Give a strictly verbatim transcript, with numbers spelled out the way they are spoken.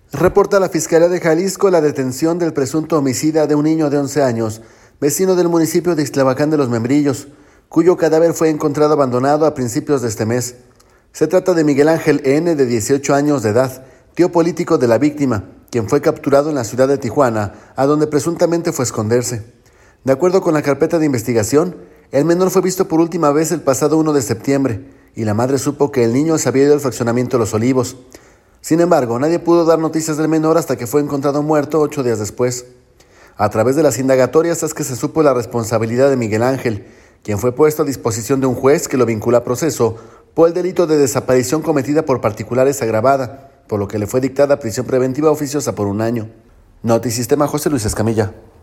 Reporta la Fiscalía de Jalisco la detención del presunto homicida de un niño de once años, vecino del municipio de Ixtlavacán de los Membrillos, cuyo cadáver fue encontrado abandonado a principios de este mes. Se trata de Miguel Ángel N., de dieciocho años de edad, tío político de la víctima, quien fue capturado en la ciudad de Tijuana, a donde presuntamente fue a esconderse. De acuerdo con la carpeta de investigación, el menor fue visto por última vez el pasado primero de septiembre, y la madre supo que el niño se había ido al fraccionamiento Los Olivos. Sin embargo, nadie pudo dar noticias del menor hasta que fue encontrado muerto ocho días después. A través de las indagatorias es que se supo la responsabilidad de Miguel Ángel, quien fue puesto a disposición de un juez que lo vincula a proceso por el delito de desaparición cometida por particulares agravada, por lo que le fue dictada prisión preventiva oficiosa por un año. Notisistema, José Luis Escamilla.